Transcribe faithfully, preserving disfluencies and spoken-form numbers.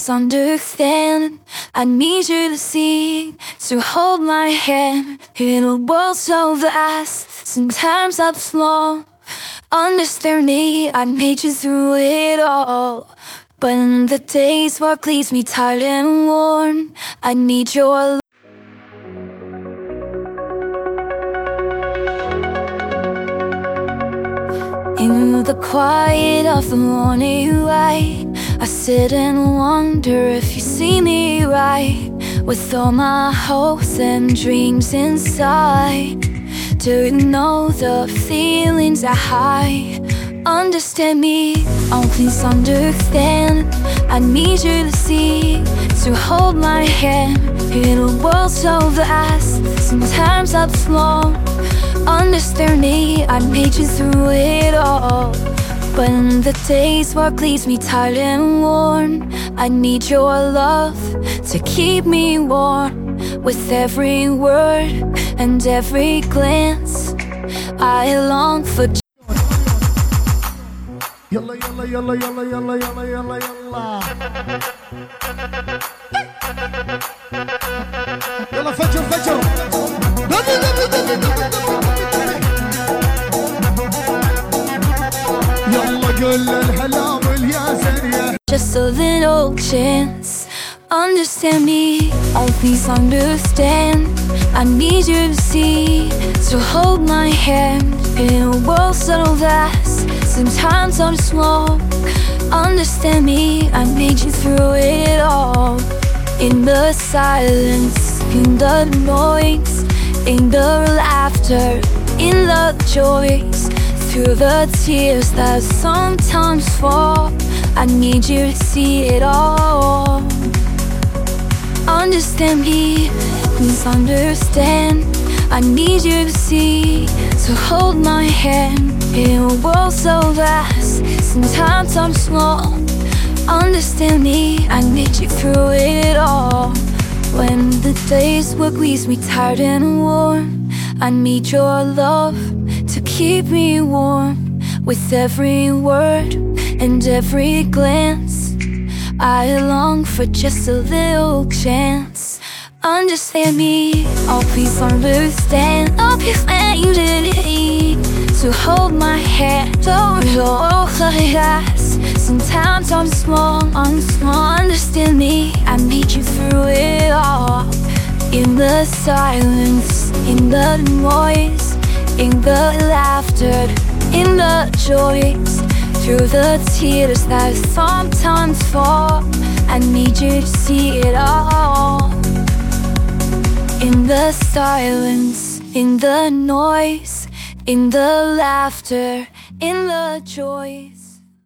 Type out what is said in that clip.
Understand, I need you to see, to hold my hand in a world so vast. Sometimes I'm small, understand me, I made you through it all. But in the days work leaves me tired and worn, I need your love. In the quiet of the morning light, I sit and wonder if you see me right, with all my hopes and dreams inside. Do you know the feelings I hide? Understand me, oh please understand. I need you to see, to hold my hand in a world so vast. Sometimes I'm small, understand me, I made you through it all. But in the days work leaves me tired and worn, I need your love to keep me warm. With every word and every glance, I long for. يلا يلا يلا يلا يلا يلا يلا يلا يلا فجر فجر يلا قول الهلا والياسر يا. Just a little chance, understand me, oh please understand. I need you to see, to hold my hand in a world so vast. Sometimes I'm small, understand me, I made you through it all. In the silence, in the noise, in the laughter, in the joys, through the tears that sometimes fall, I need you to see it all. Understand me, please understand. I need you to see, to hold my hand in a world so vast. Sometimes I'm small, understand me, I made you through it all. When the days work leaves me tired and worn, I need your love to keep me warm. With every word and every glance, I long for just a little chance. Understand me, oh please understand. Oh please let you to hold my hand, don't hold the glass. Sometimes I'm small, I'm small, understand me, I made you through it all. In the silence, in the noise, in the laughter, in the joys, through the tears that sometimes fall, I need you to see it all. In the silence, in the noise, in the laughter, in the joys.